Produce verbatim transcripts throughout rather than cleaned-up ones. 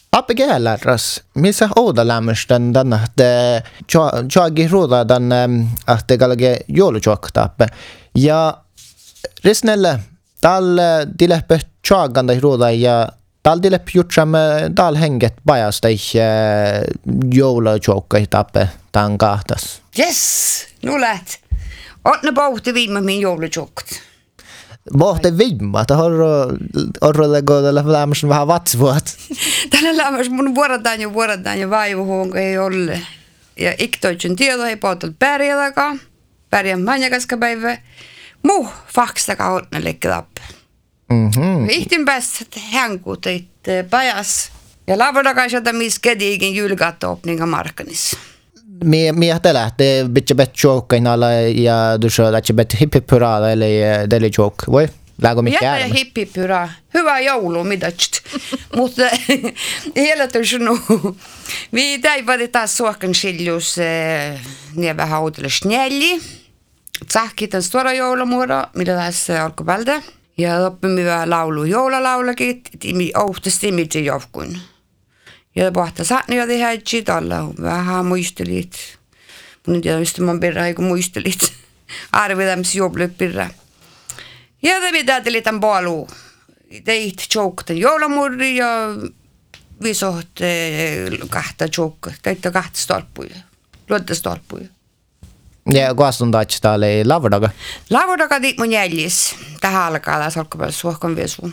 Appigeläras, missä oudalämmösten den att jag råda den att det galge joulujuoktappe. Ja risnelle tal dileppe chaganda råda ja tal dileppe jutsam tal henget bajasta ich joulujuokka tappe tan kahtas. Yes, nu läht. Otne pauhti viime min joulujuokt. Pohti vimma, että horrolleko tällä lämmössä vähän vatsvuot. Tällä lämmössä mun vuorotaan ja vuorotaan ja vaivuhuonko ei ole. Ja iktoitsen tieto ei pohtaa pärjätäkaan. Pärjän manjakaska päivä. Muu fakstaka otne lekkelappi. Mhm. Ihtin päästä hänkuutit pajas. Ja lavodakaisata missä kediikin julkaattoopninga markkanissa. Mie mie tällä te bitche bet joke alla ja du sa att bet hippipura eller deli joke. Voi? Läggo mikä? Ja ja hippipura. Hyvää joulua midatst. Mutta hela tushunu. Vi täivät taas suokan siljus ne vähän uudelle snälli. Tsahkitan stora joulumuora, mitä tässä alkupäältä. Ja loppumme vähän laulu joulalaulakin, timi ohtasti mitään jovkun. Ja pohta saatni joten häitsi tällä vähän muistelit. Mun en tiedä, mistä mun perä, kun muistelit. Arvitämis juoblöppirä. Ja te pitää tämän puoluu. Teit tjoukten joulumurri ja visoht kahta tjoukka. Teitte kahta stolpuja. Luotta stolpuja. Ja kuaston taitsi täällä lavodaga. Lavodaga tiit mun jäljis. Tähän alkaa läs alkupäivä suohkan viesuun.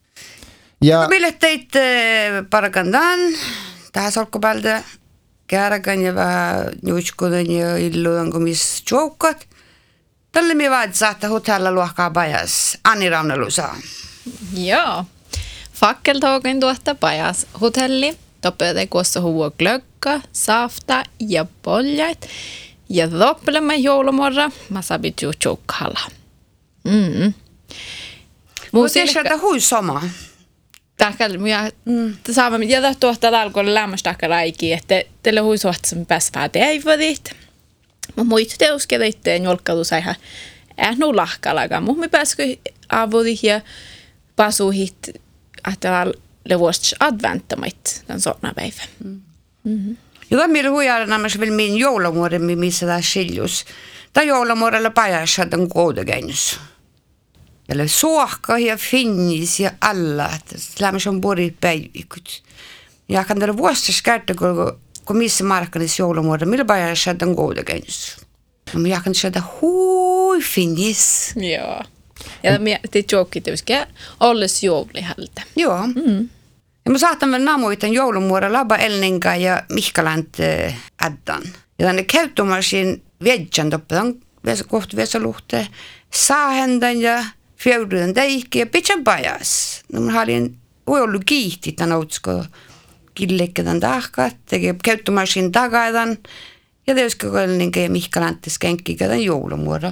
Ja mille teit parakandan tähän alkupäivältä. Kääräkän ja vähän juutskudan ja illudan kun missä tjoukkat. Tälle me vaat saattaa hotella luokkaa pajas. Anni Raunalu saa. Joo. Fakkeltågen tuotta pajas hotelli. Toppöitä kuossa huvua glögga, safta ja poljat. Ja toppelemme joulumorra. Mä sabit ju tjokkalla. Mm. Mutta ei sieltä hui sama. Tackar minä saamme ja tuosta alkoi lämmöstä raiki että teille hui suhtsen pääsvää teivadit. Mä muistin teuskia teitteen jolkkadu sai ihan ähnu lahkalaga. Mutta me pääskö avudi ja pasuhit että levuost adventamait tämän sorna päivä. Mhm. Ja meillä huijaa nämä vielä min joulumuoren missä tämä siljus. Tämä joulumuorella pajassa tämän koodagennus. Eller suokka ja finnis ja alla. Lämmäs on pori päivikut. Ja kan tällä vuostas kertoa, kun, kun missä markkanissa joulumuoda, millä päivällä saadaan koodagennus. No jag kan saada hui finnis. Joo. Ja me te jokit uskä olles joulihältä. Joo. Mm. Ja mä saatan vielä namoitan joulumuoda laba elninga ja Mihkalant äh, addan. Ja tänne käyttömasin vedjan toppedan kohta vesaluhte. Saahendan ja fjärden teikki ja pitän pajas. No mä halin voi ollut kiihti tämän otsko killekkeden tahkat. Tekee käyttömasin takaidan. Ja teuska kolninga ja Mihkalantis kenkkikeden joulumuoda.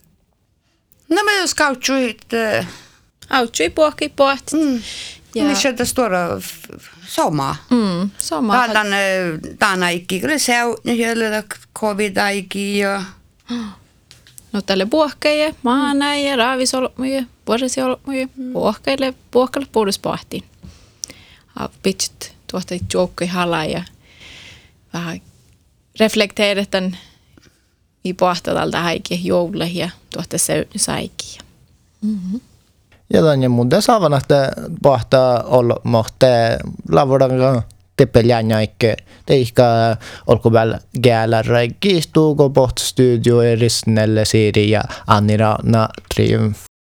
No me jos kautsuit... Äh, Autsui puhki puht. Mm. Ja missä on stora soma. Mm, soma. Täällä tänä ikki, kyllä se on nyt covid-aiki ja... No tälle puhkeja, maana ja raavisolmuja, vuorisolmuja, puhkeille, puhkeille puhdus pohtiin. Pitsit tuosta joukkoja halaa ja vähän reflekteeretan i pohta tältä haikki joululle ja tuosta saikin. Mhm. ja tämän muuten saavan, että pohtaa olla mohte lavodaga tippeljanna ikke. Teikka olkoväl gälar kiistuu, kun pohta studio erisnelle siiri ja Anni Rauna triumf.